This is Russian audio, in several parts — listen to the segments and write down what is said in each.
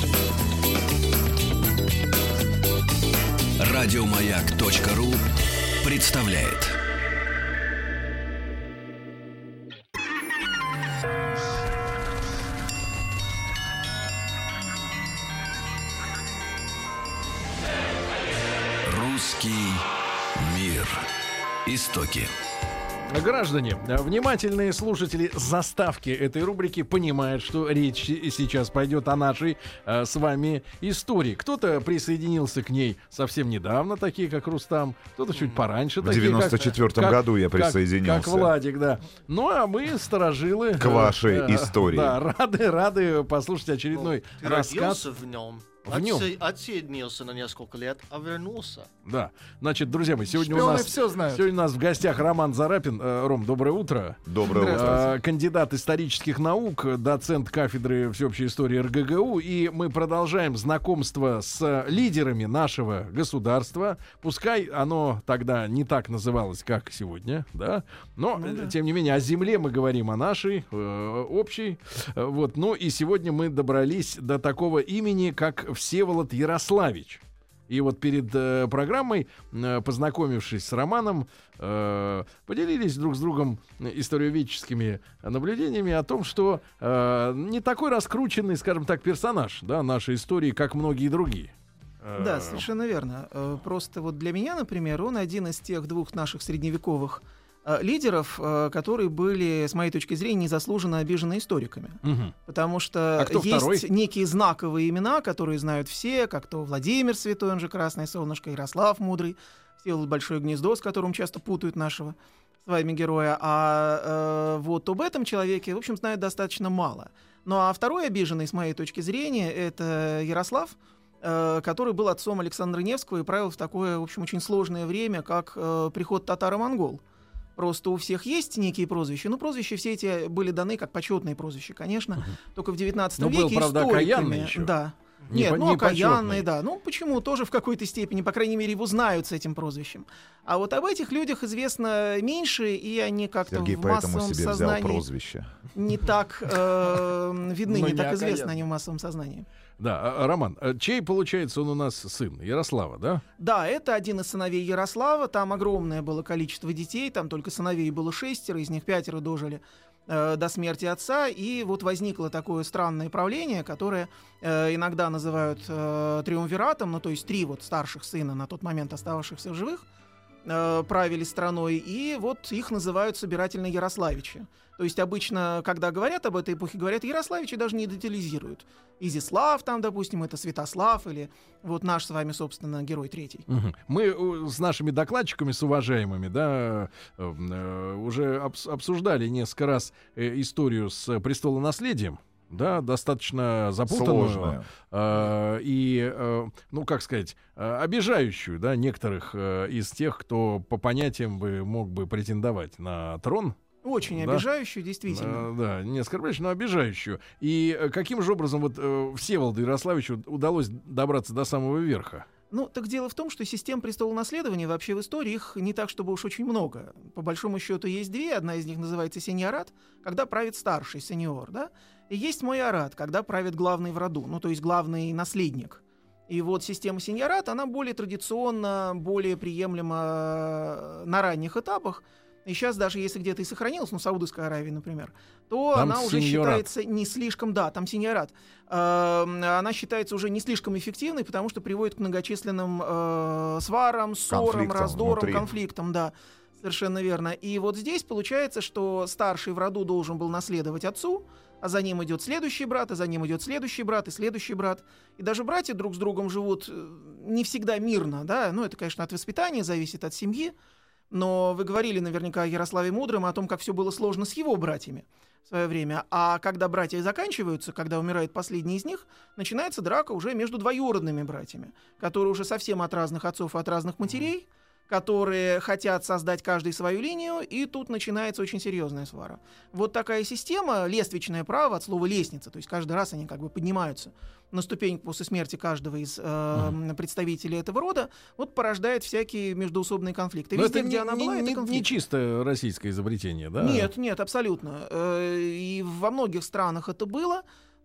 Радиомаяк.ру представляет. Русский мир. Истоки. Граждане, внимательные слушатели заставки этой рубрики понимают, что речь сейчас пойдет о нашей с вами истории. Кто-то присоединился к ней совсем недавно, такие как Рустам, кто-то чуть пораньше. В 94-м году я присоединился. Как Владик, да. Ну, а мы, старожилы... К вашей истории. Да, рады послушать очередной рассказ. Отсоединился на несколько лет, а вернулся. Да. Значит, друзья мои, сегодня у нас в гостях Роман Зарапин. Ром, доброе утро. Доброе утро. Кандидат исторических наук, доцент кафедры всеобщей истории РГГУ. И мы продолжаем знакомство с лидерами нашего государства. Пускай оно тогда не так называлось, как сегодня, да. Но, тем не менее, о земле мы говорим, о нашей, общей. Вот. Ну и сегодня мы добрались до такого имени, как Всеволод Ярославич. И вот перед программой, познакомившись с Романом, поделились друг с другом историоведческими наблюдениями о том, что не такой раскрученный, скажем так, персонаж, да, нашей истории, как многие другие. Да, совершенно верно. Просто вот для меня, например, он один из тех двух наших средневековых лидеров, которые были, с моей точки зрения, незаслуженно обижены историками. Угу. Потому что есть второй? некие знаковые имена, которые знают все, как то Владимир Святой, он же Красное Солнышко, Ярослав Мудрый, Всеволод Большое Гнездо, с которым часто путают нашего с вами героя. А вот об этом человеке, в общем, знают достаточно мало. Ну а второй обиженный, с моей точки зрения, это Ярослав, который был отцом Александра Невского и правил в такое, в общем, очень сложное время, как приход татаро-монгол. Просто у всех есть некие прозвища, но прозвища все эти были даны как почетные прозвища, конечно, только в 19 веке был, правда, окаянный еще. Да. Окаянный, да. Ну, почему? Тоже в какой-то степени, по крайней мере, его знают с этим прозвищем. А вот об этих людях известно меньше, и они как-то Сергей в массовом поэтому себе сознании взял прозвище. не так видны, Но не не так известны окаянный. они в массовом сознании. Да, Роман, чей, получается, он у нас сын? Ярослава, да? Да, это один из сыновей Ярослава. Там огромное было количество детей. Там только сыновей было 6, из них 5 дожили до смерти отца. И вот возникло такое странное правление, которое иногда называют триумвиратом, ну то есть 3 вот старших сына, на тот момент остававшихся в живых, правили страной, и вот их называют собирательно-ярославичи. То есть обычно, когда говорят об этой эпохе, говорят Ярославичи, даже не детализируют. Изяслав там, допустим, это Святослав, или вот наш с вами, собственно, герой третий. Угу. Мы с нашими докладчиками, с уважаемыми, да, уже обсуждали несколько раз историю с престолонаследием. Да, достаточно запутанную ну, как сказать, обижающую, да, некоторых из тех, кто по понятиям мог бы претендовать на трон. Очень обижающую, действительно. Да, не оскорбляющую, но обижающую. И каким же образом вот Всеволоду Ярославичу удалось добраться до самого верха? Ну, так дело в том, что систем престолонаследования вообще в истории их не так, чтобы уж очень много. По большому счету есть 2. Одна из них называется сеньорат, когда правит старший сеньор, да? И есть майорат, когда правит главный в роду, ну, то есть главный наследник. И вот система сеньорат, она более традиционна, более приемлема на ранних этапах. И сейчас даже если где-то и сохранилась, ну, Саудовская Аравия, например, то там она уже сеньорат. считается не слишком... Да, там сеньорат. Она считается уже не слишком эффективной, потому что приводит к многочисленным сварам, ссорам, раздорам, внутри. конфликтам, да. Совершенно верно. И вот здесь получается, что старший в роду должен был наследовать отцу, а за ним идет следующий брат, а за ним идет следующий брат и следующий брат. И даже братья друг с другом живут не всегда мирно, да. Ну, это, конечно, от воспитания зависит, от семьи. Но вы говорили наверняка о Ярославе Мудром, о том, как все было сложно с его братьями в свое время. А когда братья заканчиваются, когда умирает последний из них, начинается драка уже между двоюродными братьями, которые уже совсем от разных отцов и от разных матерей, которые хотят создать каждый свою линию, и тут начинается очень серьезная свара. Вот такая система, лествичное право, от слова лестница, то есть каждый раз они как бы поднимаются на ступеньку после смерти каждого из представителей этого рода, вот порождает всякие междоусобные конфликты. Везде, где она была, это конфликт. Не чисто российское изобретение, да? Нет, абсолютно. И во многих странах это было.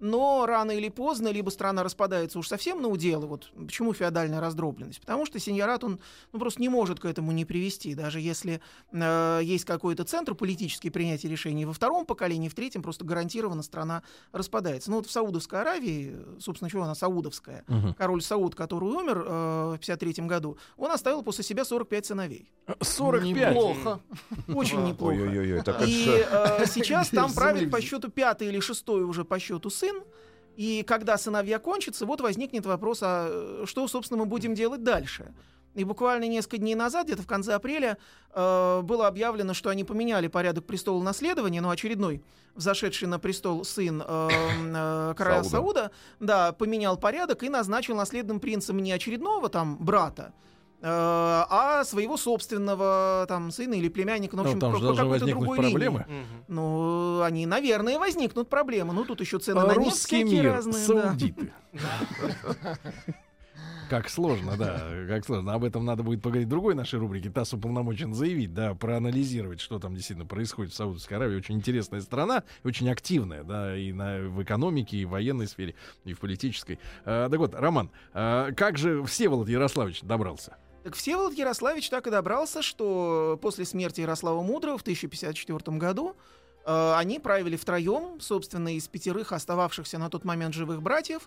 но рано или поздно либо страна распадается уж совсем на уделы. Вот почему феодальная раздробленность? Потому что сеньорат, он просто не может к этому не привести. Даже если есть какой-то центр политический принятия решений во втором поколении, в третьем просто гарантированно страна распадается. Ну вот в Саудовской Аравии, собственно, чего она саудовская, король Сауд, который умер в 53 году, он оставил после себя 45 сыновей. 45? Неплохо. Очень неплохо. Ой-ой-ой, так И сейчас там правит по счету 5-й или 6-й уже по счету сын. И когда сыновья кончатся, вот возникнет вопрос, а что, собственно, мы будем делать дальше? И буквально несколько дней назад, где-то в конце апреля, было объявлено, что они поменяли порядок престола наследования, но очередной взошедший на престол сын короля Сауда, да, поменял порядок и назначил наследным принцем не очередного там брата, а своего собственного там сына или племянника, ну, в общем, там же должны возникнуть проблемы. Ну, они, наверное, возникнут проблемы. Ну, тут еще цены на нефть всякие разные. Саудиты. Как сложно, да, как сложно. Об этом надо будет поговорить в другой нашей рубрике. ТАСС уполномочен заявить, да, проанализировать, что там действительно происходит в Саудовской Аравии. Очень интересная страна, очень активная, да, и в экономике, и в военной сфере, и в политической. Так вот, Роман, как же Всеволод Ярославич добрался? Так Всеволод Ярославич так и добрался, что после смерти Ярослава Мудрого в 1054 году они правили втроем, собственно, из 5 остававшихся на тот момент живых братьев.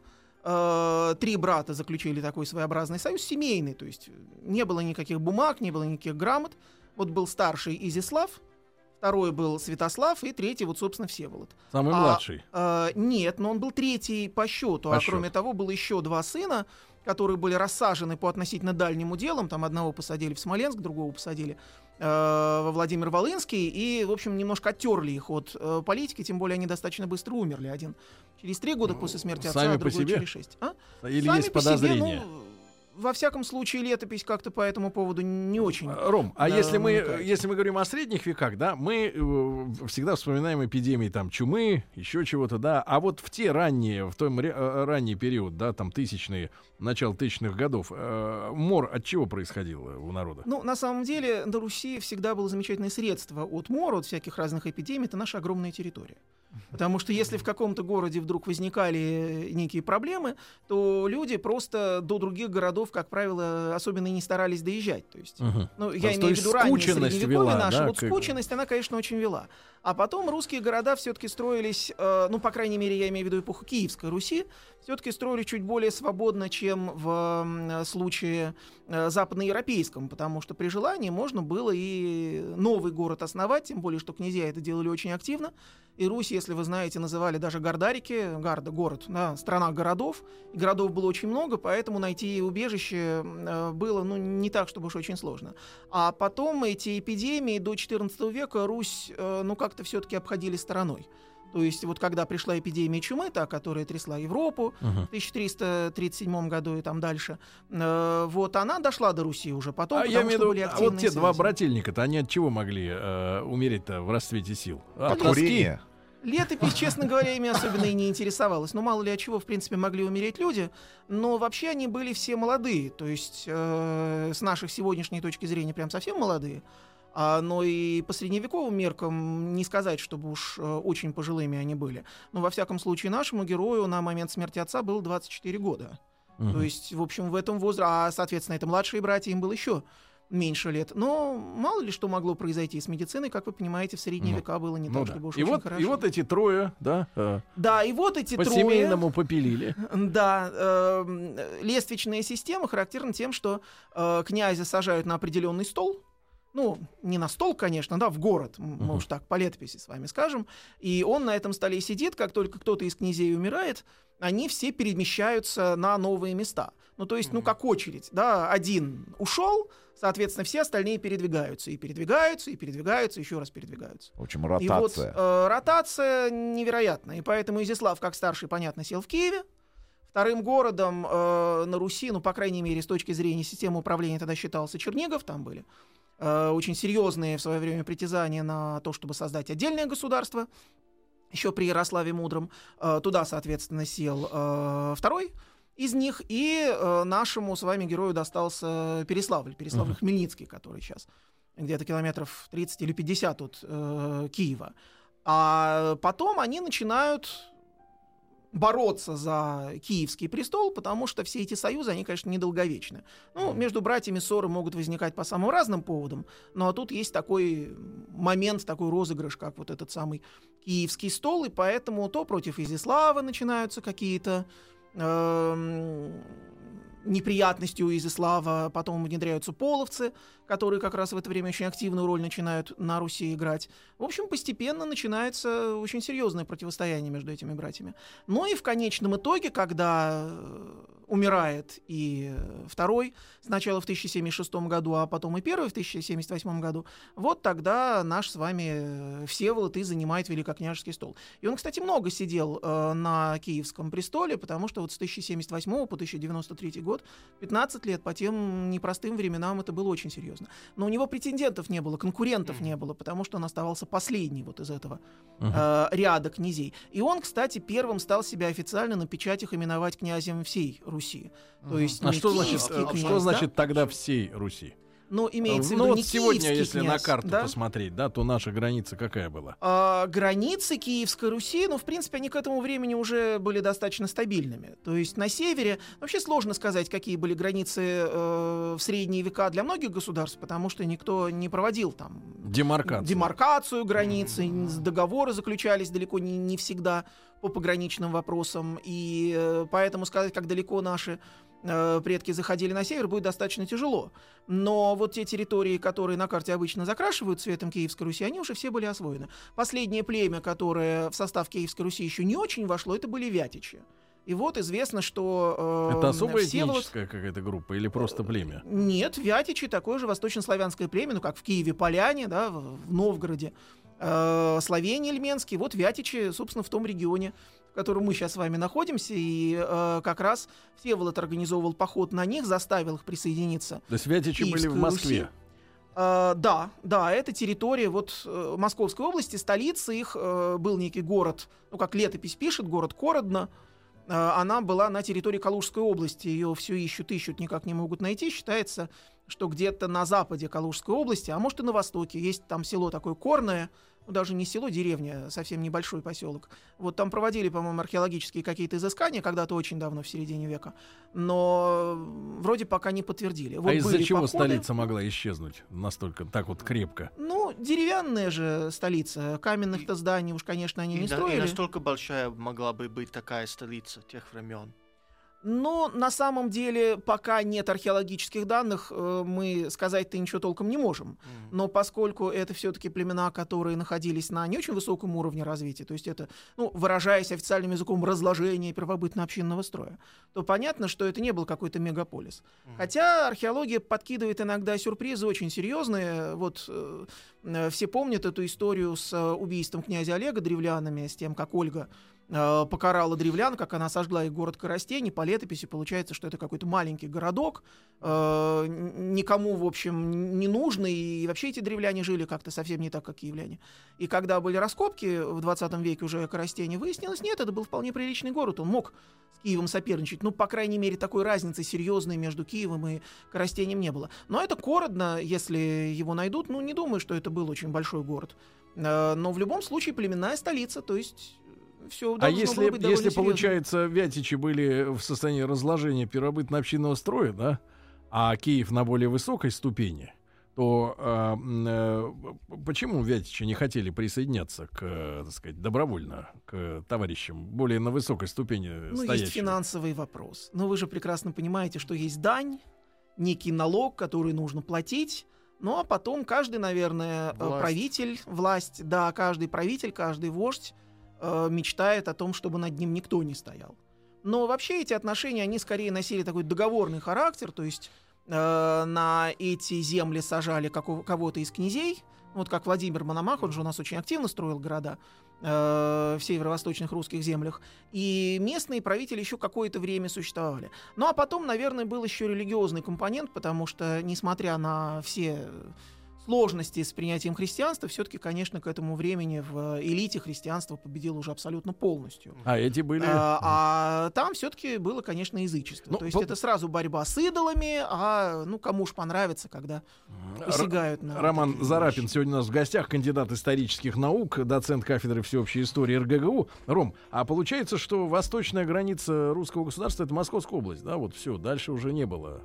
3 брата заключили такой своеобразный союз, семейный, то есть не было никаких бумаг, не было никаких грамот. Вот был старший Изяслав, второй был Святослав, и третий, вот, собственно, Всеволод. Самый младший? Нет, но он был третий по счету. Кроме того, было еще 2 сына, которые были рассажены по относительно дальним уделам. Там одного посадили в Смоленск, другого посадили во Владимир-Волынский. И, в общем, немножко оттерли их от политики, тем более они достаточно быстро умерли. Один через 3 года после смерти отца, а другой через 6. Или сами есть подозрения? Во всяком случае, летопись как-то по этому поводу не очень. Ром, а если мы говорим о средних веках, да, мы всегда вспоминаем эпидемии там чумы, еще чего-то, да, а вот в те ранние, в том ранний период, да, там начало 1000-х годов, мор от чего происходил у народа? Ну, на самом деле, на Руси всегда было замечательное средство от мора, от всяких разных эпидемий, это наша огромная территория. Потому что если в каком-то городе вдруг возникали некие проблемы, то люди просто до других городов, как правило, особенно и не старались доезжать. То есть, я имею в виду раннее средневековье наше. Вот скученность, она, конечно, очень вела. А потом русские города все-таки строились, ну, по крайней мере, я имею в виду эпоху Киевской Руси, все-таки строились чуть более свободно, чем в случае западноевропейском, потому что при желании можно было и новый город основать, тем более, что князья это делали очень активно. И Русь, если вы знаете, называли даже Гордарики, Гарда, город, да, страна городов. И городов было очень много, поэтому найти убежище было, ну, не так, чтобы уж очень сложно. А потом эти эпидемии до XIV века Русь, ну, как-то все-таки обходили стороной. То есть вот когда пришла эпидемия чумы, та, которая трясла Европу в 1337 году и там дальше, вот она дошла до Руси уже потом, потому что были активные вот те связи. 2 брательника-то, они от чего могли умереть-то в расцвете сил? От курения. Летопись, честно говоря, ими особенно и не интересовалась. Ну, мало ли от чего, в принципе, могли умереть люди. Но вообще они были все молодые. То есть с наших сегодняшней точки зрения прям совсем молодые. Но и по средневековым меркам не сказать, чтобы уж очень пожилыми они были. Но во всяком случае нашему герою на момент смерти отца было 24 года. То есть, в общем, в этом возрасте... А, соответственно, это младшие братья, им было еще меньше лет. Но мало ли что могло произойти с медициной, как вы понимаете, в средние века было не так, чтобы уж очень хорошо. И вот эти 3, да? Да, и вот эти 3... По-семейному попилили. Да. Лествичная система характерна тем, что князя сажают на определенный стол. Ну, не на стол, конечно, да, в город, мы уж так по летописи с вами скажем. И он на этом столе сидит, как только кто-то из князей умирает, они все перемещаются на новые места. Ну, то есть, ну, как очередь, да, один ушел, соответственно, все остальные передвигаются, и передвигаются, и передвигаются, еще раз передвигаются. В общем, ротация. И вот ротация невероятная, и поэтому Изяслав, как старший, понятно, сел в Киеве. Вторым городом на Руси, ну, по крайней мере, с точки зрения системы управления тогда считался Чернигов, там были очень серьезные в свое время притязания на то, чтобы создать отдельное государство, еще при Ярославе Мудром. Туда, соответственно, сел второй из них, и нашему с вами герою достался Переславль, Хмельницкий, который сейчас где-то километров 30 или 50 от Киева. А потом они начинают бороться за Киевский престол, потому что все эти союзы, они, конечно, недолговечны. Ну, между братьями ссоры могут возникать по самым разным поводам, но тут есть такой момент, такой розыгрыш, как вот этот самый Киевский стол, и поэтому то против Изяслава начинаются какие-то неприятности у Изяслава, потом внедряются половцы, которые как раз в это время очень активную роль начинают на Руси играть. В общем, постепенно начинается очень серьезное противостояние между этими братьями. Но и в конечном итоге, когда умирает и второй, сначала в 1076 году, а потом и первый в 1078 году, вот тогда наш с вами Всеволод и занимает великокняжеский стол. И он, кстати, много сидел на Киевском престоле, потому что вот с 1078 по 1093 год, 15 лет, по тем непростым временам это было очень серьезно. Но у него претендентов не было, конкурентов не было, потому что он оставался последний вот из этого ряда князей. И он, кстати, первым стал себя официально на печатях именовать князем всей Руси. То есть что значит тогда всей Руси? Но имеется в виду вот не сегодня, если князь, на карту да? посмотреть, да, то наша граница какая была? Границы Киевской Руси, ну, в принципе, они к этому времени уже были достаточно стабильными. То есть на севере, вообще сложно сказать, какие были границы в средние века для многих государств, потому что никто не проводил там демаркацию границы, договоры заключались далеко не всегда по пограничным вопросам, и поэтому сказать, как далеко наши предки заходили на север, будет достаточно тяжело. Но вот те территории, которые на карте обычно закрашивают цветом Киевской Руси, они уже все были освоены. Последнее племя, которое в состав Киевской Руси еще не очень вошло, это были вятичи. И вот известно, что это особая Всеволод... этническая какая-то группа или просто племя? Нет, вятичи такое же восточнославянское племя, ну как в Киеве поляне, да, в Новгороде, Словения Ильменский, вот вятичи, собственно, в том регионе, в котором мы сейчас с вами находимся, и как раз Всеволод организовывал поход на них, заставил их присоединиться. То есть вятичи были в Москве? Да, это территория вот Московской области, столица их, был некий город, ну как летопись пишет, город Кородно. Она была на территории Калужской области, ее все ищут, никак не могут найти. Считается, что где-то на западе Калужской области, а может и на востоке, есть там село такое Корное, ну, даже не село, деревня, совсем небольшой поселок. Вот там проводили, по-моему, археологические какие-то изыскания когда-то очень давно, в середине века, но вроде пока не подтвердили. Вот из-за чего столица могла исчезнуть настолько так вот крепко? Ну, деревянная же столица, каменных-то зданий уж, конечно, они не строили. И настолько большая могла бы быть такая столица тех времен? Но на самом деле, пока нет археологических данных, мы сказать-то ничего толком не можем. Но поскольку это все-таки племена, которые находились на не очень высоком уровне развития, то есть это, ну, выражаясь официальным языком, разложение первобытно-общинного строя, то понятно, что это не был какой-то мегаполис. Хотя археология подкидывает иногда сюрпризы очень серьезные. Вот все помнят эту историю с убийством князя Олега древлянами, с тем, как Ольга покарала древлян, как она сожгла их город Коростень, и по летописи получается, что это какой-то маленький городок, никому, в общем, не нужный, и вообще эти древляне жили как-то совсем не так, как киевляне. И когда были раскопки в 20 веке уже Коростене, выяснилось, нет, это был вполне приличный город, он мог с Киевом соперничать, ну, по крайней мере, такой разницы серьезной между Киевом и Коростенем не было. Но это Кородно, если его найдут, ну, не думаю, что это был очень большой город. Но в любом случае племенная столица, то есть... Все если получается, вятичи были в состоянии разложения первобытно-общинного строя, да, а Киев на более высокой ступени, то почему вятичи не хотели присоединяться так сказать, добровольно к товарищам более на высокой ступени стоящим? Есть финансовый вопрос. Но вы же прекрасно понимаете, что есть дань, некий налог, который нужно платить. Ну, а потом каждый, наверное, правитель, каждый правитель, каждый вождь мечтает о том, чтобы над ним никто не стоял. Но вообще эти отношения, они скорее носили такой договорный характер, то есть на эти земли сажали кого-то из князей, вот как Владимир Мономах, он же у нас очень активно строил города в северо-восточных русских землях, и местные правители еще какое-то время существовали. Ну, а потом, наверное, был еще религиозный компонент, потому что, несмотря на все сложности с принятием христианства, все-таки, конечно, к этому времени в элите христианство победило уже абсолютно полностью. А эти были... А там все-таки было, конечно, язычество. Ну, то есть это сразу борьба с идолами, а кому уж понравится, когда посягают на... Роман Зарапин сегодня у нас в гостях, кандидат исторических наук, доцент кафедры всеобщей истории РГГУ. Ром, а получается, что восточная граница русского государства — это Московская область, да? Вот все, дальше уже не было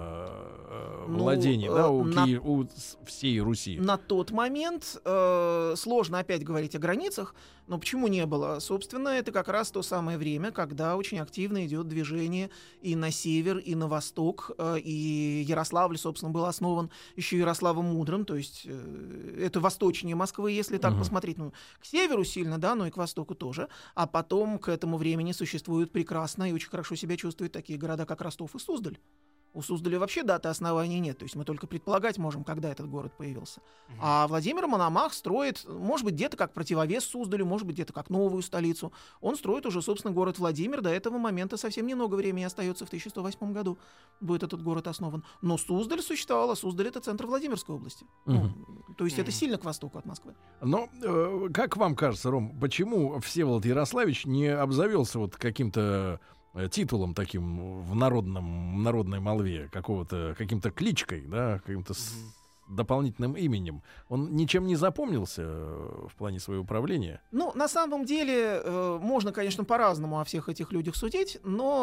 владений, да, у всей Руси. На тот момент сложно опять говорить о границах, но почему не было? Собственно, это как раз то самое время, когда очень активно идет движение и на север, и на восток, и Ярославль, собственно, был основан еще Ярославом Мудрым, то есть это восточнее Москвы, если так посмотреть, к северу сильно, да, но и к востоку тоже, а потом к этому времени существуют прекрасно и очень хорошо себя чувствуют такие города, как Ростов и Суздаль. У Суздаля вообще даты основания нет, то есть мы только предполагать можем, когда этот город появился. А Владимир Мономах строит, может быть, где-то как противовес Суздалю, может быть, где-то как новую столицу. Он строит уже, собственно, город Владимир. До этого момента совсем немного времени остается, в 1108 году будет этот город основан. Но Суздаль существовал, а Суздаль — это центр Владимирской области. То есть это сильно к востоку от Москвы. Но, как вам кажется, Ром, почему Всеволод Ярославич не обзавелся вот каким-то титулом таким в народной молве, каким-то кличкой, да, каким-то дополнительным именем? Он ничем не запомнился в плане своего правления? Ну, на самом деле, можно, конечно, по-разному о всех этих людях судить,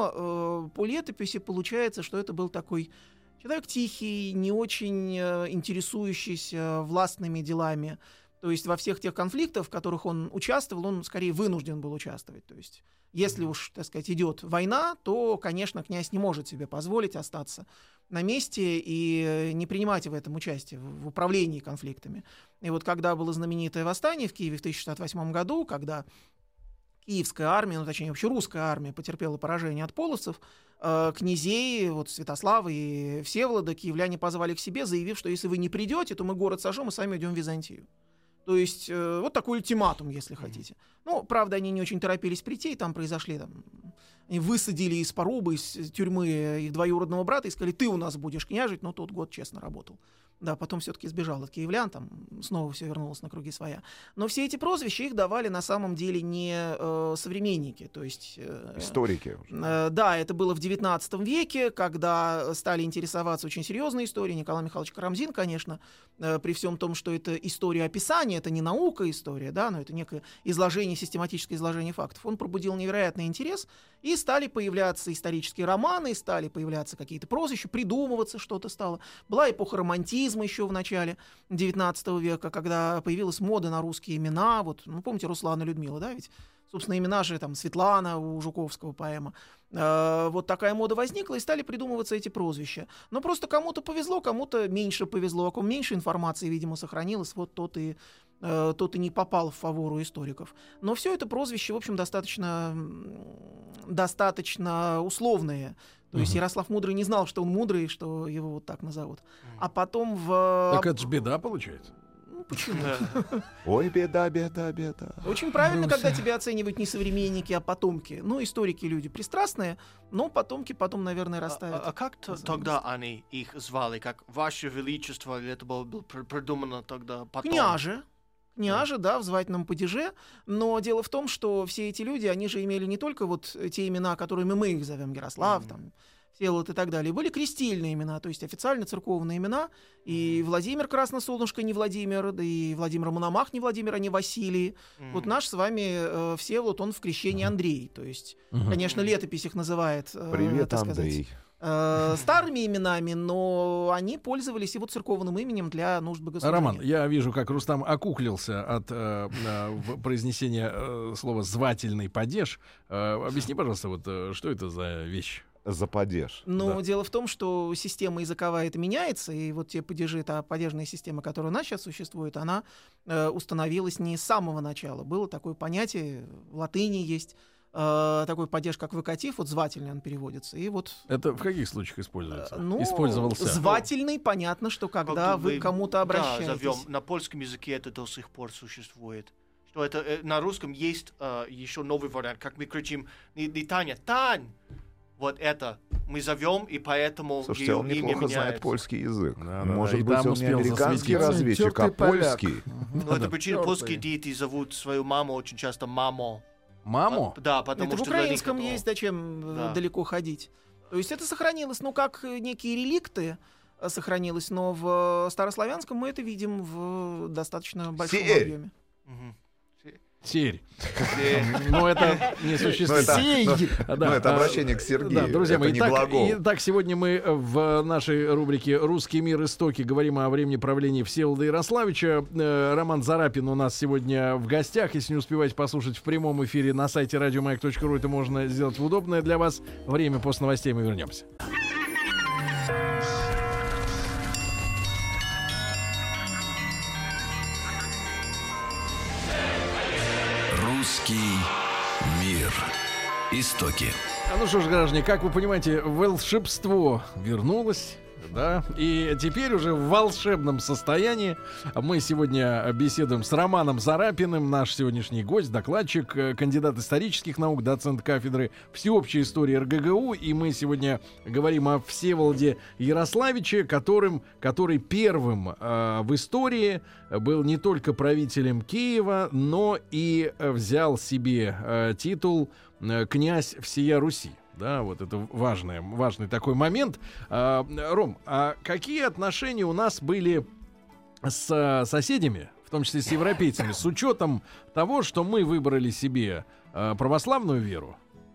но по летописи получается, что это был такой человек тихий, не очень интересующийся властными делами. То есть во всех тех конфликтах, в которых он участвовал, он скорее вынужден был участвовать. То есть если уж, так сказать, идет война, то, конечно, князь не может себе позволить остаться на месте и не принимать в этом участие, в управлении конфликтами. И вот когда было знаменитое восстание в Киеве в 1068 году, когда киевская армия, точнее вообще русская армия потерпела поражение от половцев, князей, вот Святослава и Всеволода, киевляне позвали к себе, заявив, что если вы не придете, то мы город сожжем и сами идем в Византию. То есть вот такой ультиматум, если хотите. Ну, правда, они не очень торопились прийти, и там произошли... Они высадили из Порубы, из тюрьмы их двоюродного брата и сказали: ты у нас будешь княжить, но тот год честно работал. Да, потом все-таки сбежал от киевлян, там снова все вернулось на круги своя. Но все эти прозвища их давали на самом деле не современники, то есть... историки. Да, это было в XIX веке, когда стали интересоваться очень серьезной историей. Николай Михайлович Карамзин, конечно, при всем том, что это история описания, это не наука история, да, но это некое изложение, систематическое изложение фактов. Он пробудил невероятный интерес, и стали появляться исторические романы, стали появляться какие-то прозвища, придумываться что-то стало. Была эпоха романтизма еще в начале XIX века, когда появилась мода на русские имена. Вот, ну, помните Руслан и Людмила, да, ведь, собственно, имена же там Светлана у Жуковского поэма. Вот такая мода возникла, и стали придумываться эти прозвища. Но просто кому-то повезло, кому-то меньше повезло. А кому меньше информации, видимо, сохранилось, вот тот и не попал в фавору историков. Но все это прозвище, в общем, достаточно условные. То есть Ярослав Мудрый не знал, что он мудрый, что его вот так назовут. А потом Так это ж беда, получается. Ну, почему? Ой, беда, беда, беда. Очень правильно, когда тебя оценивают не современники, а потомки. Ну, историки люди пристрастные, но потомки потом, наверное, расставят. А как тогда они их звали? Как Ваше Величество? Или это было придумано тогда потом? Княже, да, в звательном падеже, но дело в том, что все эти люди, они же имели не только вот те имена, которыми мы их зовем, Ярослав, там, Всеволод и так далее, были крестильные имена, то есть официально церковные имена, и Владимир Красносолнышко не Владимир, да и Владимир Мономах не Владимир, а не Василий. Вот наш с вами Всеволод, он в крещении Андрей, то есть, конечно, летопись их называет, Привет, так Андрей. сказать, старыми именами, но они пользовались его церковным именем для нужд богослужения. Роман, я вижу, как Рустам окуклился от произнесения слова «звательный падеж». Объясни, пожалуйста, вот что это за вещь? За падеж. Но Да. дело в том, что система языковая это меняется, и вот те падежи, та падежная система, которая у нас сейчас существует, она установилась не с самого начала. Было такое понятие, в латыни есть такой падеж, как выкатив, вот звательный он переводится. И вот, Это в каких случаях используется? ну, Использовался. звательный, понятно, что когда Как вы к кому-то обращаетесь. Да, зовем. На польском языке это до сих пор существует. Что это на русском есть еще новый вариант, как мы кричим не Таня, Тань! вот это мы зовем, и поэтому Слушайте, он имя неплохо знает меняется. польский язык. Да, Может и быть, там он не успел американский засветиться. разведчик, а Тёртый поляк. польский. Ну, это причина, Тёртый. польские дети зовут свою маму очень часто мамо. Маму? Да, потому Это в что для них украинском это- есть, зачем Да. далеко ходить. То есть это сохранилось, ну, как некие реликты сохранилось, но в старославянском мы это видим в достаточно большом Сиэрь. объеме. Мгм. Серь. Э, Но это не существует. Это обращение к Сергею. Да, друзья это мои, не итак, глагол. итак, сегодня мы в нашей рубрике «Русский мир. Истоки» говорим о времени правления Всеволода Ярославича. Роман Зарапин у нас сегодня в гостях. Если не успеваете послушать в прямом эфире на сайте radiomayak.ru, это можно сделать в удобное для вас время. После новостей мы вернемся. Русский мир. Истоки. Ну что ж, граждане, как вы понимаете, волшебство вернулось. Да, и теперь уже в волшебном состоянии мы сегодня беседуем с Романом Зарапиным, наш сегодняшний гость, докладчик, кандидат исторических наук, доцент кафедры всеобщей истории РГГУ. И мы сегодня говорим о Всеволоде Ярославиче, который первым в истории был не только правителем Киева, но и взял себе титул «Князь всея Руси». Да, вот это важный такой момент. Ром, а какие отношения у нас были с соседями, в том числе с европейцами, с учетом того, что мы выбрали себе православную веру,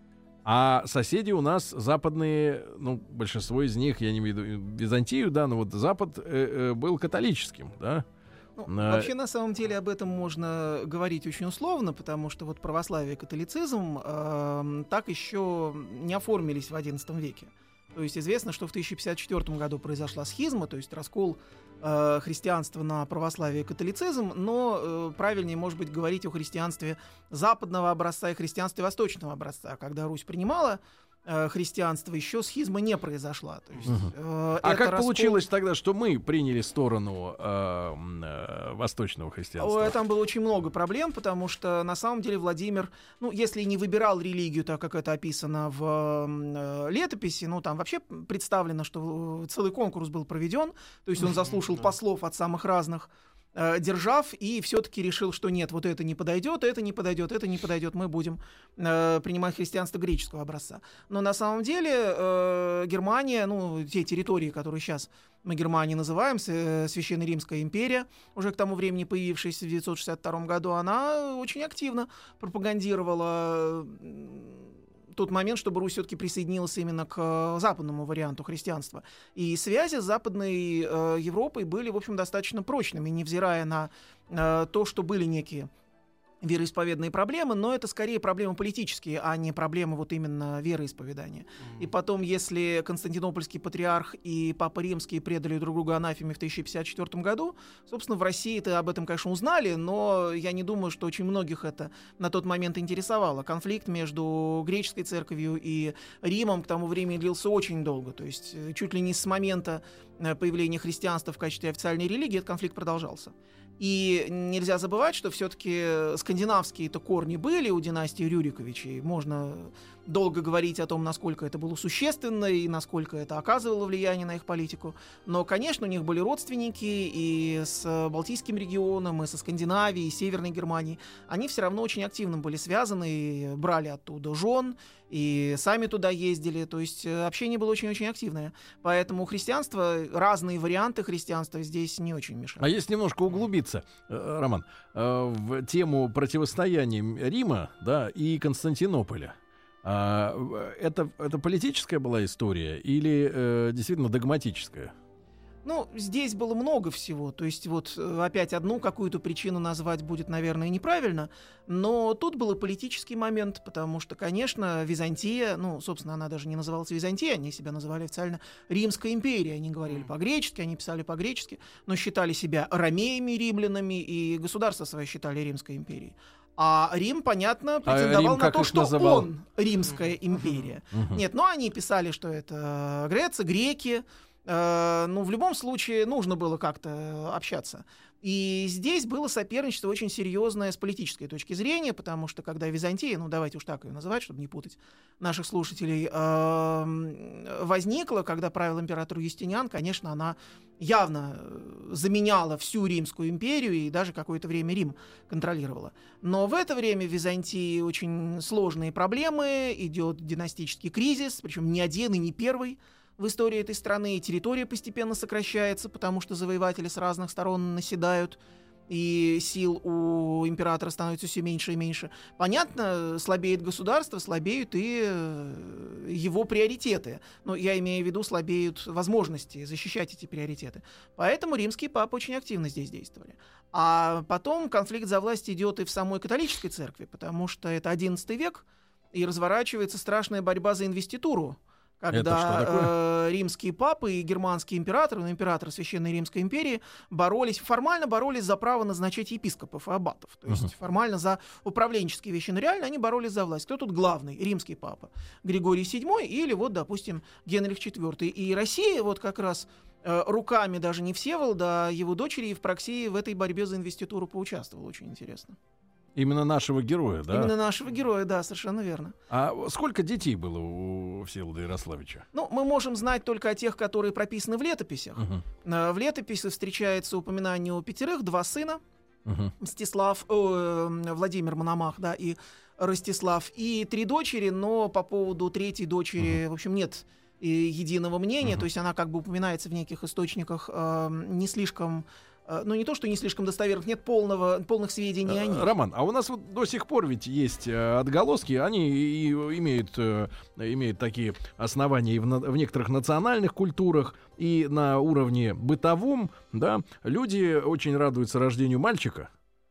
а соседи у нас западные, ну, большинство из них, я не имею в виду Византию, да, но вот Запад был католическим, да? Ну, вообще, на самом деле, об этом можно говорить очень условно, потому что вот православие и католицизм так еще не оформились в XI веке. То есть известно, что в 1054 году произошла схизма, то есть раскол христианства на православие и католицизм, но правильнее, может быть, говорить о христианстве западного образца и христианстве восточного образца. Когда Русь принимала христианство, еще схизма не произошла. То есть, А как получилось тогда, что мы приняли сторону восточного христианства? Там было очень много проблем, потому что на самом деле Владимир, ну, если не выбирал религию, так как это описано в летописи, ну, там вообще представлено, что целый конкурс был проведен, то есть он заслушал послов от самых разных держав, и все-таки решил, что нет, вот это не подойдет, это не подойдет, это не подойдет, мы будем принимать христианство греческого образца. Но на самом деле Германия, ну, те территории, которые сейчас мы Германией называем, Священная Римская империя, уже к тому времени появившаяся в 962 году, она очень активно пропагандировала тот момент, чтобы Русь все-таки присоединилась именно к западному варианту христианства. И связи с Западной Европой были, в общем, достаточно прочными, невзирая на то, что были некие вероисповедные проблемы, но это скорее проблемы политические, а не проблемы вот именно вероисповедания. И потом, если Константинопольский патриарх и Папа Римский предали друг друга анафеме в 1054 году, собственно, в России-то об этом, конечно, узнали, но я не думаю, что очень многих это на тот момент интересовало. Конфликт между греческой церковью и Римом к тому времени длился очень долго, то есть чуть ли не с момента появления христианства в качестве официальной религии этот конфликт продолжался. И нельзя забывать, что все-таки скандинавские-то корни были у династии Рюриковичей. Можно долго говорить о том, насколько это было существенно и насколько это оказывало влияние на их политику. Но, конечно, у них были родственники и с Балтийским регионом, и со Скандинавией, и Северной Германией. Они все равно очень активно были связаны, и брали оттуда жен, и сами туда ездили. То есть общение было очень-очень активное. Поэтому христианство, разные варианты христианства здесь не очень мешают. А если немножко углубиться, Роман, в тему противостояния Рима, да, и Константинополя, это политическая была история или действительно догматическая? Ну, здесь было много всего. То есть вот опять одну какую-то причину назвать будет, наверное, неправильно. Но тут был и политический момент, потому что, конечно, Византия, ну, собственно, она даже не называлась Византией, они себя называли официально Римская империя. Они говорили по-гречески, они писали по-гречески, но считали себя ромеями, римлянами, и государство свое считали Римской империей. А Рим, понятно, претендовал на то, что он Римская империя. Нет, но они писали, что это Греция, греки, в любом случае нужно было как-то общаться. И здесь было соперничество очень серьезное с политической точки зрения, потому что когда Византия, давайте уж так ее называть, чтобы не путать наших слушателей, возникла, когда правил император Юстиниан, конечно, она явно заменяла всю Римскую империю и даже какое-то время Рим контролировала. Но в это время в Византии очень сложные проблемы, идет династический кризис, причем не один и не первый в истории этой страны, и территория постепенно сокращается, потому что завоеватели с разных сторон наседают, и сил у императора становится все меньше и меньше. Понятно, слабеет государство, слабеют и его приоритеты. Но я имею в виду, слабеют возможности защищать эти приоритеты. Поэтому римские папы очень активно здесь действовали. А потом конфликт за власть идет и в самой католической церкви, потому что это XI век, и разворачивается страшная борьба за инвеституру, когда римские папы и германские императоры, императоры Священной Римской империи формально боролись за право назначать епископов и аббатов. То есть формально за управленческие вещи. Но реально они боролись за власть. Кто тут главный? Римский папа. Григорий VII или допустим, Генрих IV. И Россия как раз руками даже не Всеволода, а его дочери Евпроксии в этой борьбе за инвеституру поучаствовала. Очень интересно. Именно нашего героя, да? Именно нашего героя, да, совершенно верно. А сколько детей было у Всеволода Ярославича? Мы можем знать только о тех, которые прописаны в летописях. В летописи встречается упоминание о 5, 2 сына. Владимир Мономах, да, и Ростислав, и 3 дочери, но по поводу 3-й дочери, в общем, нет единого мнения, то есть она упоминается в неких источниках не слишком... не то, что не слишком достоверных, нет полных сведений о них. Роман, а у нас до сих пор ведь есть отголоски, они и имеют такие основания и в некоторых национальных культурах, и на уровне бытовом, да, люди очень радуются рождению мальчика.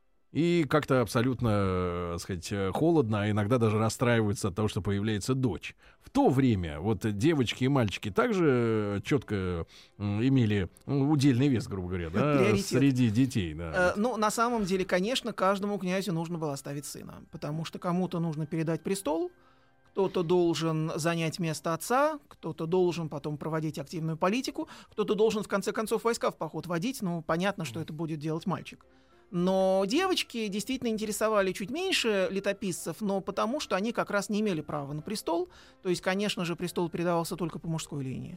И как-то абсолютно, холодно, а иногда даже расстраиваются от того, что появляется дочь. В то время девочки и мальчики также четко имели удельный вес, грубо говоря, да, среди детей. Да. На самом деле, конечно, каждому князю нужно было оставить сына, потому что кому-то нужно передать престол, кто-то должен занять место отца, кто-то должен потом проводить активную политику, кто-то должен, в конце концов, войска в поход водить. Понятно, что это будет делать мальчик. Но девочки действительно интересовали чуть меньше летописцев, но потому что они как раз не имели права на престол. То есть, конечно же, престол передавался только по мужской линии.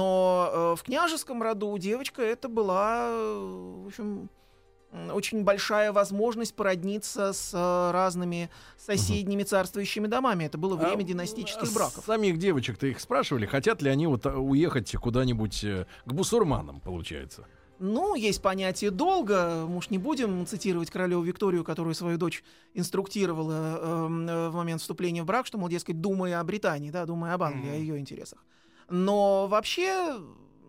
Но в княжеском роду девочка это была, в общем, очень большая возможность породниться с разными соседними царствующими домами. Это было время династических браков. Самих девочек-то их спрашивали, хотят ли они уехать куда-нибудь к бусурманам, получается? Есть понятие долга. Мы уж не будем цитировать королеву Викторию, которую свою дочь инструктировала в момент вступления в брак, что, мол, дескать, думая о Британии, да, думая об Англии, о ее интересах. Но вообще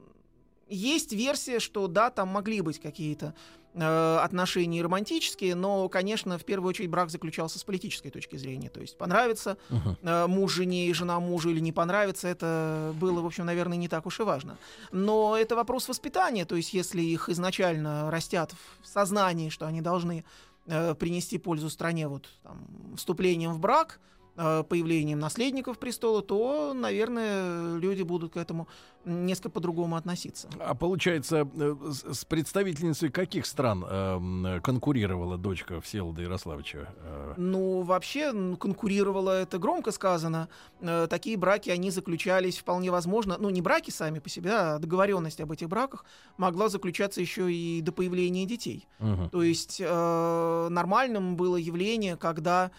есть версия, что да, там могли быть какие-то отношения романтические, но, конечно, в первую очередь брак заключался с политической точки зрения. То есть понравится муж жене и жена мужу или не понравится, это было, в общем, наверное, не так уж и важно. Но это вопрос воспитания. То есть если их изначально растят в сознании, что они должны принести пользу стране вступлением в брак, появлением наследников престола, то, наверное, люди будут к этому несколько по-другому относиться. А получается, с представительницей каких стран конкурировала дочка Всеволода Ярославича? Вообще, конкурировала, это громко сказано. Такие браки, они заключались вполне возможно, не браки сами по себе, а договоренность об этих браках могла заключаться еще и до появления детей. То есть нормальным было явление, когда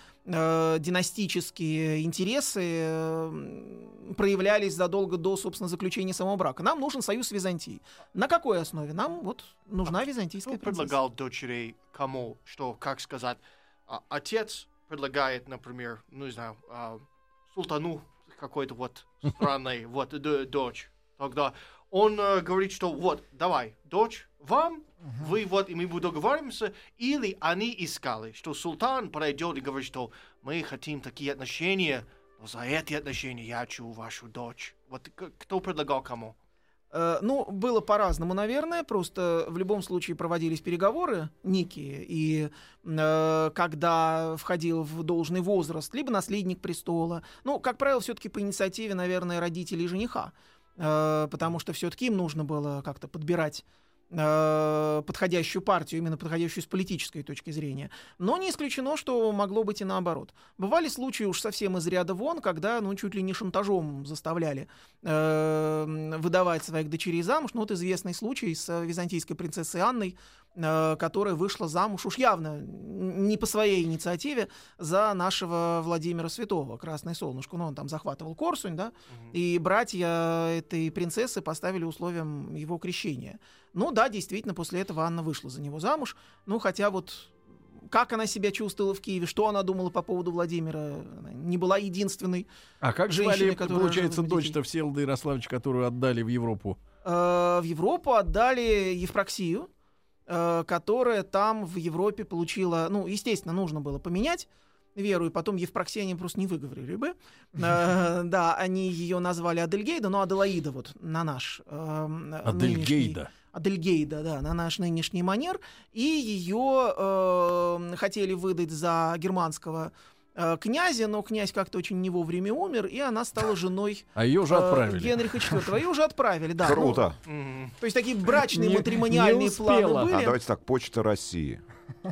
династические интересы проявлялись задолго до, собственно, заключения самого брака. Нам нужен союз с Византией. На какой основе? Нам нужна византийская принцесса. Предлагал дочерей кому, что, как сказать, отец предлагает, например, султану какой-то странной дочь. Тогда он говорит, что давай, дочь, вам, вы и мы будем договариваться, или они искали, что султан пройдет и говорит, что мы хотим такие отношения, но за эти отношения я хочу вашу дочь. Кто предлагал кому? Было по-разному, наверное, просто в любом случае проводились переговоры некие, и когда входил в должный возраст, либо наследник престола, как правило, все-таки по инициативе, наверное, родителей жениха, потому что все-таки им нужно было как-то подбирать подходящую партию, именно подходящую с политической точки зрения. Но не исключено, что могло быть и наоборот. Бывали случаи уж совсем из ряда вон, когда чуть ли не шантажом заставляли выдавать своих дочерей замуж. Вот известный случай с византийской принцессой Анной, которая вышла замуж уж явно не по своей инициативе за нашего Владимира Святого, Красное Солнышко. Он там захватывал Корсунь, да, и братья этой принцессы поставили условием его крещения. Да, действительно, после этого Анна вышла за него замуж. Хотя как она себя чувствовала в Киеве, что она думала по поводу Владимира, она не была единственной женщиной, которая... Получается, дочь-то Всеволода Ярославича, которую отдали в Европу? В Европу отдали Евпроксию, которая там в Европе получила... естественно, нужно было поменять веру, и потом Евпроксия они просто не выговорили бы. Да, они ее назвали Адельгейда, но Аделаида на наш... Адельгейда. Адельгейда, да, на наш нынешний манер, и ее хотели выдать за германского князя, но князь как-то очень не вовремя умер, и она стала женой ее уже отправили. Генриха IV. Ее уже отправили, да. Круто. То есть такие брачные матримониальные планы были. Давайте так, Почта России.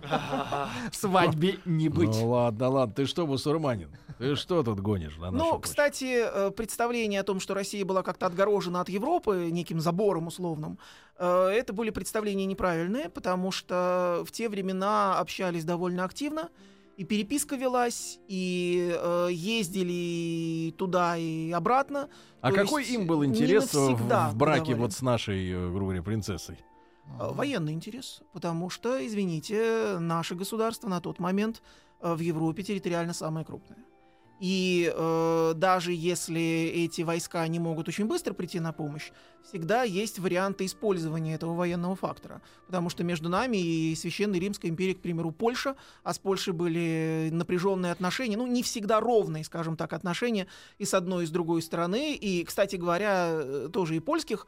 Свадьбе не быть. Ладно, ты что, бусурманин? Ты что тут гонишь на нашу почту? Кстати, представление о том, что Россия была как-то отгорожена от Европы неким забором условным, это были представления неправильные, потому что в те времена общались довольно активно, и переписка велась, и ездили туда и обратно. А какой им был интерес в браке с нашей, грубо говоря, принцессой? Военный интерес, потому что, извините, наше государство на тот момент в Европе территориально самое крупное. И даже если эти войска не могут очень быстро прийти на помощь, всегда есть варианты использования этого военного фактора. Потому что между нами и Священной Римской империей, к примеру, Польша, а с Польшей были напряженные отношения, не всегда ровные, скажем так, отношения и с одной, и с другой стороны. И, кстати говоря, тоже и польских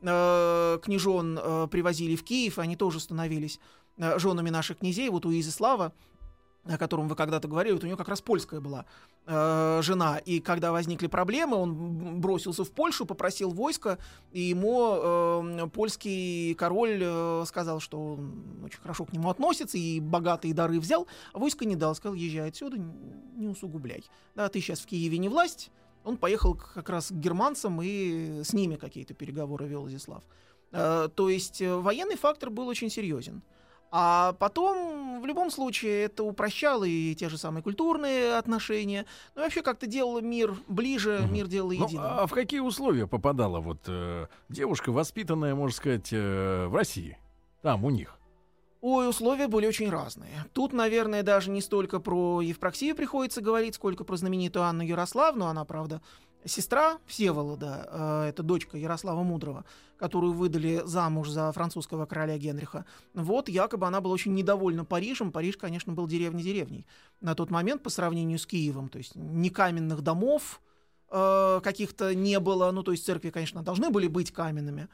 княжон привозили в Киев, они тоже становились женами наших князей. У Изяслава, о котором вы когда-то говорили, у него как раз польская была жена. И когда возникли проблемы, он бросился в Польшу, попросил войска, и ему польский король сказал, что он очень хорошо к нему относится, и богатые дары взял, а войска не дал. Сказал: езжай отсюда, не усугубляй. Да, ты сейчас в Киеве не власть. Он поехал как раз к германцам и с ними какие-то переговоры вел Изяслав. То есть военный фактор был очень серьезен. А потом, в любом случае, это упрощало и те же самые культурные отношения. Вообще как-то делало мир ближе, мир делало единым. А в какие условия попадала девушка, воспитанная, можно сказать, в России? Там, у них. Условия были очень разные. Тут, наверное, даже не столько про Евпроксию приходится говорить, сколько про знаменитую Анну Ярославну. Она, правда, сестра Всеволода, это дочка Ярослава Мудрого, которую выдали замуж за французского короля Генриха. Якобы она была очень недовольна Парижем. Париж, конечно, был деревней на тот момент по сравнению с Киевом. То есть ни каменных домов каких-то не было. То есть церкви, конечно, должны были быть каменными.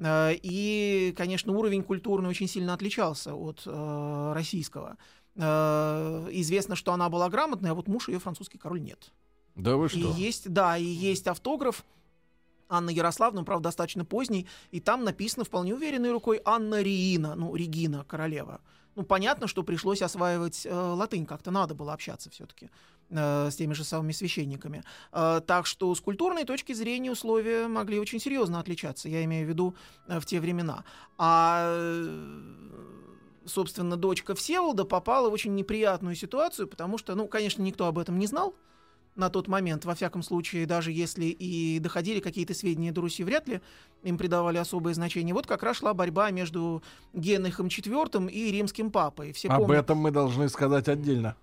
И, конечно, уровень культурный очень сильно отличался от российского. Известно, что она была грамотной, а муж ее, французский король, нет. Да вы что? И есть автограф Анны Ярославны, правда, достаточно поздний, и там написано вполне уверенной рукой Анна Риина, Регина, королева. Понятно, что пришлось осваивать латынь, как-то надо было общаться все-таки с теми же самыми священниками. Так что с культурной точки зрения условия могли очень серьезно отличаться, я имею в виду в те времена. Собственно, дочка Всеволода попала в очень неприятную ситуацию, потому что, конечно, никто об этом не знал на тот момент. Во всяком случае, даже если и доходили какие-то сведения до Руси, вряд ли им придавали особое значение. Как раз шла борьба между Генрихом IV и римским папой. Все об этом мы должны сказать отдельно.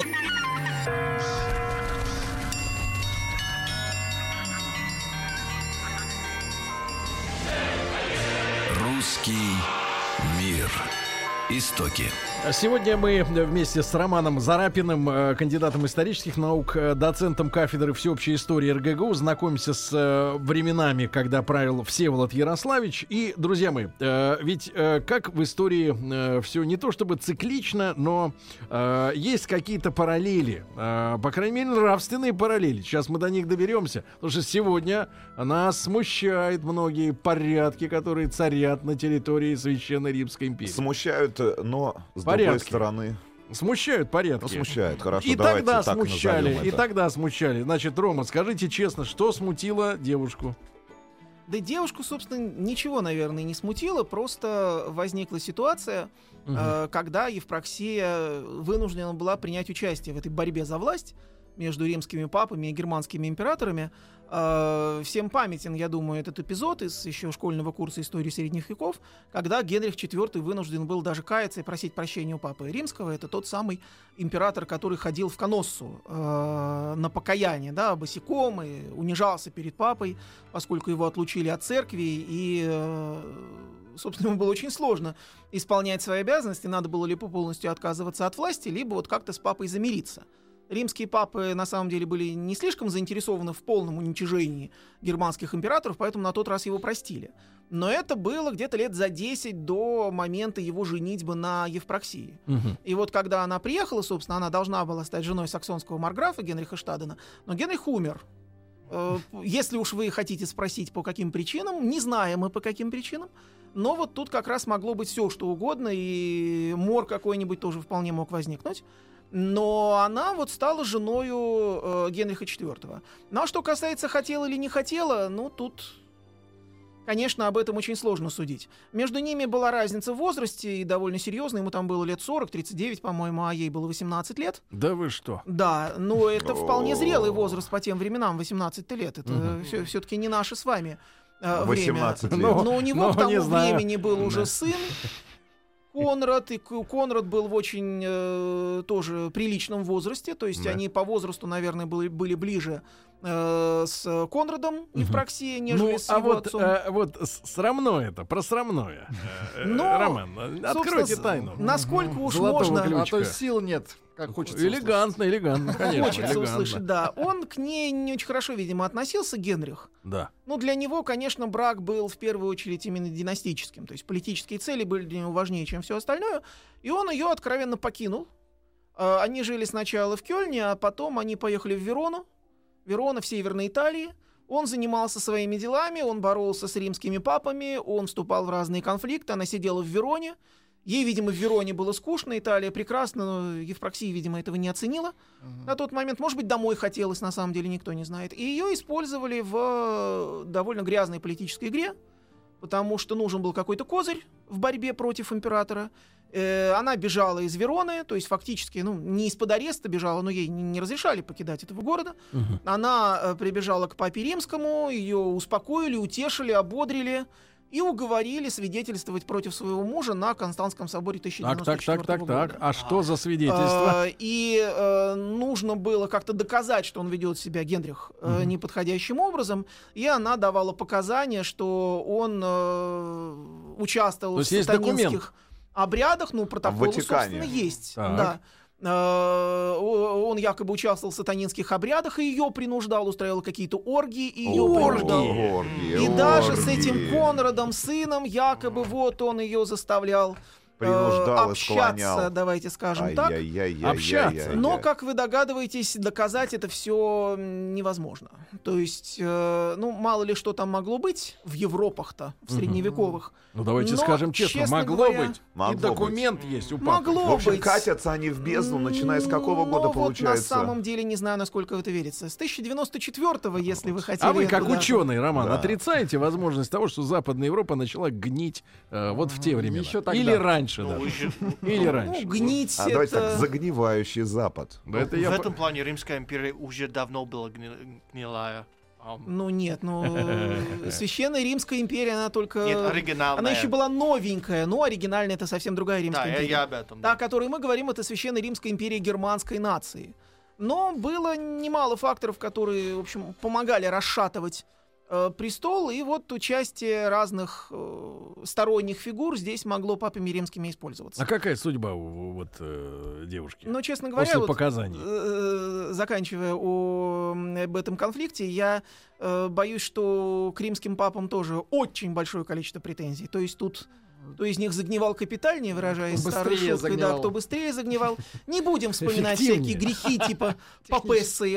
Русский мир. Истоки. Сегодня мы вместе с Романом Зарапиным, кандидатом исторических наук, доцентом кафедры всеобщей истории РГГУ, знакомимся с временами, когда правил Всеволод Ярославич. И, друзья мои, ведь как в истории все не то чтобы циклично, но есть какие-то параллели, по крайней мере, нравственные параллели. Сейчас мы до них доберемся, потому что сегодня нас смущают многие порядки, которые царят на территории Священной Римской империи. Смущают, но с Порядки. другой стороны... Смущают порядки. Ну, смущают, хорошо. И давайте тогда так смущали, назовем и это. тогда смущали. Значит, Рома, скажите честно, что смутило девушку? Да девушку, собственно, ничего, наверное, не смутило, просто возникла ситуация, когда Евпроксия вынуждена была принять участие в этой борьбе за власть между римскими папами и германскими императорами. Всем памятен, я думаю, этот эпизод из еще школьного курса истории средних веков, когда Генрих IV вынужден был даже каяться и просить прощения у папы римского. Это тот самый император, который ходил в Коноссу на покаяние, да, босиком, и унижался перед папой, поскольку его отлучили от церкви, и, собственно, ему было очень сложно исполнять свои обязанности. Надо было либо полностью отказываться от власти, либо вот как-то с папой замириться. Римские папы, на самом деле, были не слишком заинтересованы в полном уничижении германских императоров, поэтому на тот раз его простили. Но это было где-то лет за 10 до момента его женитьбы на Евпроксии. И вот когда она приехала, собственно, она должна была стать женой саксонского марграфа Генриха Штадена, но Генрих умер. Если уж вы хотите спросить, по каким причинам, не знаем мы, по каким причинам, но вот тут как раз могло быть все, что угодно, и мор какой-нибудь тоже вполне мог возникнуть. Но она вот стала женою Генриха IV. Ну а что касается хотела или не хотела, ну тут, конечно, об этом очень сложно судить. Между ними была разница в возрасте и довольно серьезная. Ему там было лет 40, 39, по-моему, а ей было 18 лет. Да вы что? Да, но это вполне зрелый возраст по тем временам, 18 лет. Это все-таки не наше с вами время. 18 лет. Но у него к тому не знаю. времени был уже сын, Конрад, и Конрад был в очень тоже приличном возрасте, то есть они по возрасту, наверное, были ближе с Конрадом Евпроксия, нежели с его отцом. Вот срамное это, про срамное. Но, Роман, откройте тайну. Насколько уж Золотого можно... ключа. А то сил нет, как хочется Элегантно, конечно. Хочется услышать, да. Он к ней не очень хорошо, видимо, относился, Генрих. Да. Ну, для него, конечно, брак был в первую очередь именно династическим. То есть политические цели были для него важнее, чем все остальное. И он ее откровенно покинул. Они жили сначала в Кёльне, а потом они поехали в Верону. Верона в Северной Италии. Он занимался своими делами, он боролся с римскими папами, он вступал в разные конфликты. Она сидела в Вероне. Ей, видимо, в Вероне было скучно, Италия прекрасна, но Евпроксия, видимо, этого не оценила на тот момент. Может быть, домой хотелось, на самом деле, никто не знает. И ее использовали в довольно грязной политической игре, потому что нужен был какой-то козырь в борьбе против императора. Она бежала из Вероны, то есть фактически, не из-под ареста бежала, но ей не разрешали покидать этого города. Она прибежала к папе римскому, ее успокоили, утешили, ободрили и уговорили свидетельствовать против своего мужа на Константском соборе 1094 года. Так. А что за свидетельство? И нужно было как-то доказать, что он ведет себя, Генрих, неподходящим образом. И она давала показания, что он участвовал в сатанинских обрядах. Ну, протокол, собственно, есть. Да. Он якобы участвовал в сатанинских обрядах, и ее принуждал, устраивал какие-то оргии, и ее принуждал. И даже с этим Конрадом, сыном, якобы вот он ее заставлял общаться, давайте скажем так. Общаться. Но, как вы догадываетесь, доказать это все невозможно. То есть, мало ли что там могло быть в Европах-то, в средневековых. Ну, давайте скажем честно, могло быть. И документ есть у папы. Могло В общем, быть. катятся они в бездну, начиная с какого года, получается? Вот на самом деле не знаю, насколько это верится. С 1094-го, если вы хотели. А вы, как туда... ученый, Роман, отрицаете возможность того, что Западная Европа начала гнить вот в те времена? Еще тогда. Или раньше даже? Или раньше? Гнить А давайте это... так, загнивающий Запад. Да, это В я... этом плане Римская империя уже давно была гнилая. Священная Римская империя, она только... Нет, оригинальная. Она еще была новенькая, но оригинальная — это совсем другая Римская империя. я об этом. Та, о которой мы говорим, это Священная Римская империя германской нации. Но было немало факторов, которые, в общем, помогали расшатывать престол, и вот участие разных сторонних фигур здесь могло папами римскими использоваться. А какая судьба у девушки? Но, честно говоря, После показаний. Заканчивая об этом конфликте, я боюсь, что к римским папам тоже очень большое количество претензий. То есть тут кто из них загнивал капитальнее, выражаясь старой шуткой, да, кто быстрее загнивал. Не будем вспоминать всякие грехи типа Папессы и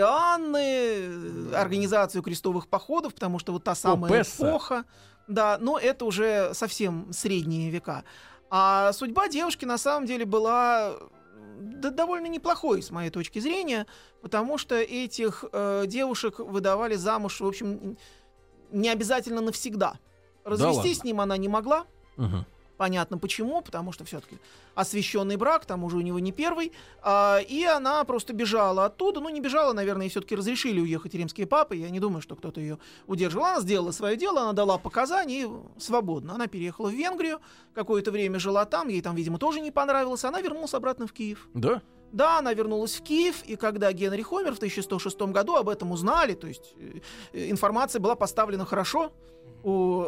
Анны, организацию крестовых походов, потому что вот та самая эпоха. Да, но это уже совсем средние века. А судьба девушки на самом деле была довольно неплохой, с моей точки зрения, потому что этих девушек выдавали замуж, в общем, не обязательно навсегда. Развестись с ним она не могла. Угу. Понятно почему, потому что все-таки освященный брак, к тому же у него не первый, и она просто бежала оттуда, ну не бежала, наверное, ей все-таки разрешили уехать римские папы, я не думаю, что кто-то ее удерживал, она сделала свое дело, она дала показания и свободно, она переехала в Венгрию, какое-то время жила там, ей там, видимо, тоже не понравилось, она вернулась обратно в Киев. Да? Да, она вернулась в Киев, и когда Генрих умер в 1106 году, об этом узнали, то есть информация была поставлена хорошо у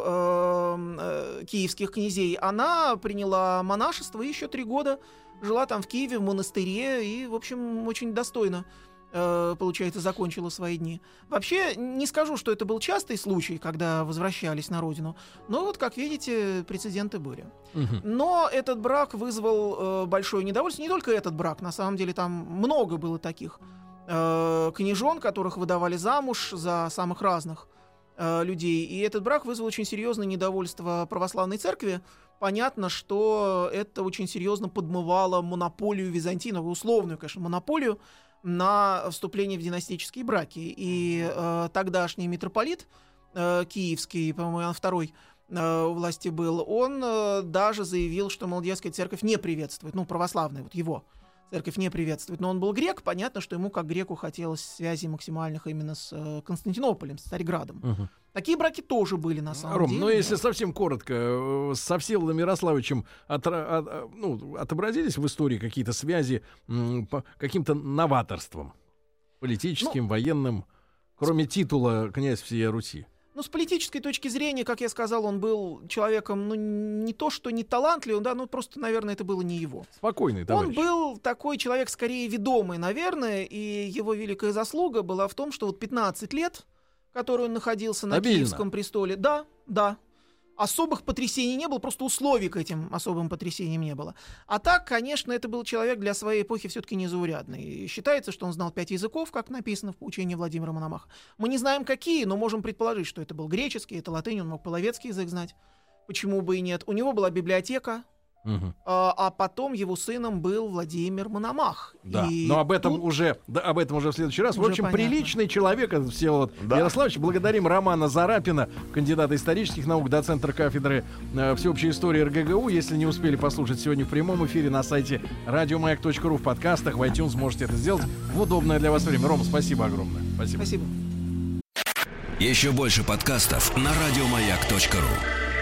киевских князей. Она приняла монашество и еще 3 года жила там в Киеве, в монастыре, и, в общем, очень достойно, получается, закончила свои дни. Вообще, не скажу, что это был частый случай, когда возвращались на родину, но вот, как видите, прецеденты были. Угу. Но этот брак вызвал большое недовольство. Не только этот брак, на самом деле там много было таких княжон, которых выдавали замуж за самых разных людей. И этот брак вызвал очень серьезное недовольство православной церкви. Понятно, что это очень серьезно подмывало монополию Византийного, условную, конечно, монополию на вступление в династические браки. И тогдашний митрополит киевский, по-моему, Иоанн II у власти был, он даже заявил, что, мол, дескать, церковь не приветствует, ну, православная, вот его церковь не приветствует. Но он был грек, понятно, что ему, как греку, хотелось связей максимальных именно с Константинополем, с Царьградом. Угу. Такие браки тоже были, на самом деле. Но если совсем коротко, со Всеволодом Ярославичем отобразились в истории какие-то связи по каким-то новаторством? Политическим, военным, кроме титула князь всея Руси? Ну, с политической точки зрения, как я сказал, он был человеком, ну, не то, что не талантливым, да, ну, просто, наверное, это было не его. Спокойный товарищ. Он был такой человек, скорее, ведомый, наверное, и его великая заслуга была в том, что вот 15 лет, которые он находился на Киевском престоле, да, особых потрясений не было, просто условий к этим особым потрясениям не было. А так, конечно, это был человек для своей эпохи все-таки незаурядный. И считается, что он знал 5 языков, как написано в поучении Владимира Мономаха. Мы не знаем, какие, но можем предположить, что это был греческий, это латынь, он мог половецкий язык знать. Почему бы и нет? У него была библиотека, а потом его сыном был Владимир Мономах. Да, и но об этом уже в следующий раз. В общем, понятно. Приличный человек, это Всеволод Ярославович. Благодарим Романа Зарапина, кандидата исторических наук, доцентра кафедры всеобщей истории РГГУ. Если не успели послушать сегодня в прямом эфире на сайте радиомаяк.ру, в подкастах, в iTunes можете это сделать в удобное для вас время. Рома, спасибо огромное. Спасибо. Еще больше подкастов на радиомаяк.ру.